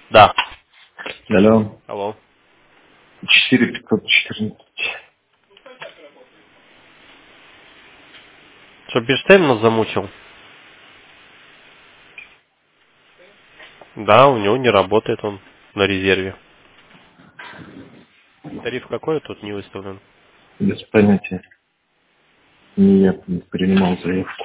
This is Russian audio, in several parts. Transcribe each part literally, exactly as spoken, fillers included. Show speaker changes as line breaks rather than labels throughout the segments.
Да.
Алло.
Алло.
четыре пятьсот четырнадцать.
Что, Бирштейн нас замучил? Да, у него не работает он на резерве. Тариф какой тут не выставлен?
Без понятия. Не я не принимал заявку.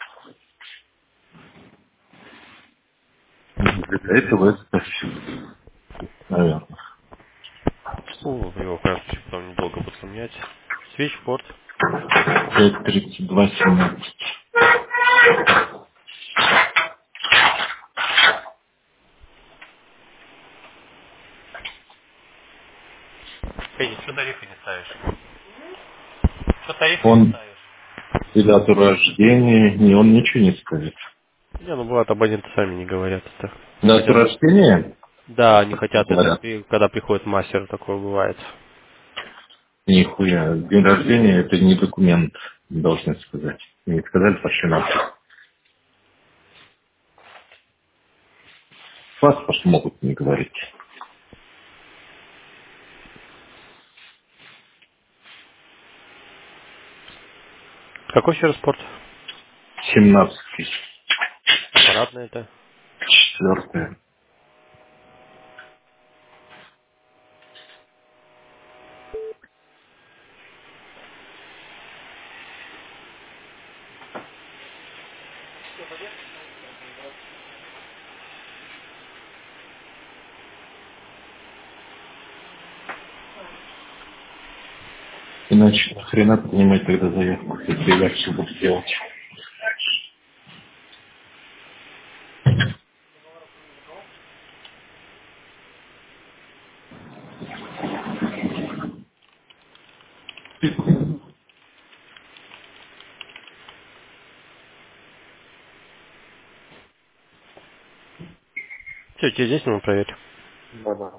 Для этого это все, наверное.
Ну, его карточку потом недолго буду менять. Свечпорт.
пять тридцать два семнадцать.
Федя, что тарифы не ставишь? Что тарифы не
Он
ставишь?
и дату рождения, не, он ничего не скажет.
Не, ну бывает, абоненты сами не говорят это. Не
Дату
хотят.
рождения
Да, не хотят это,
говорят.
при- когда приходит мастер, такое бывает.
Нихуя. День рождения это не документ, должны сказать. Не сказали, пошли нахуй. Паспорт могут не говорить.
Какой еще раз спорт?
семнадцать тысяч.
Аппаратный это.
Четвертое. Иначе нахрена принимать тогда заявку, если я все буду делать.
Все, тебе здесь надо проверить.
Да, да.